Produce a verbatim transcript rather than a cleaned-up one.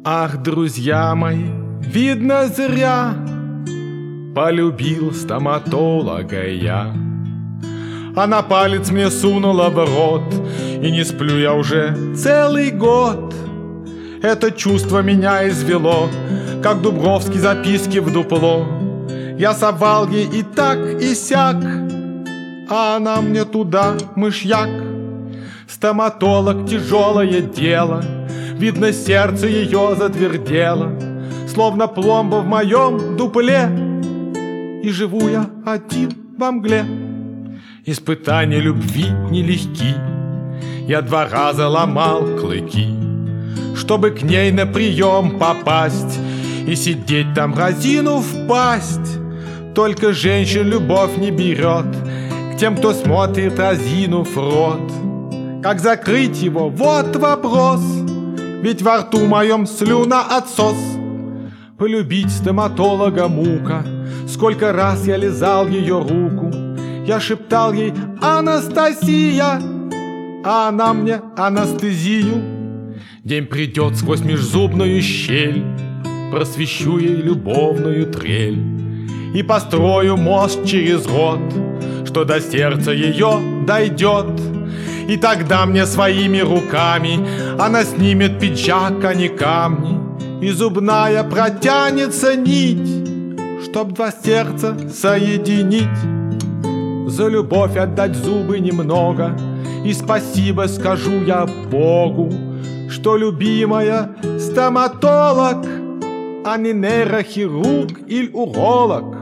Ах, друзья мои, видно зря полюбил стоматолога я. Она палец мне сунула в рот, и не сплю я уже целый год. Это чувство меня извело, как Дубровский записки в дупло. Я совал ей и так, и сяк, а она мне туда мышьяк. Стоматолог — тяжелое дело, видно, сердце ее затвердело, словно пломба в моем дупле, и живу я один во мгле. Испытания любви нелегки, я два раза ломал клыки, чтобы к ней на прием попасть и сидеть там разинув пасть. Только женщин любовь не берет к тем, кто смотрит разинув рот. Как закрыть его? Вот вопрос, ведь во рту моем слюна отсос. Полюбить стоматолога мука, сколько раз я лизал ее руку. Я шептал ей «Анастасия», а она мне анестезию. День придет сквозь межзубную щель, просвещу ей любовную трель и построю мост через рот, что до сердца ее дойдет. И тогда мне своими руками она снимет пиджак, а не камни, и зубная протянется нить, чтоб два сердца соединить. За любовь отдать зубы немного, и спасибо скажу я Богу, что любимая стоматолог, а не нейрохирург или уролог.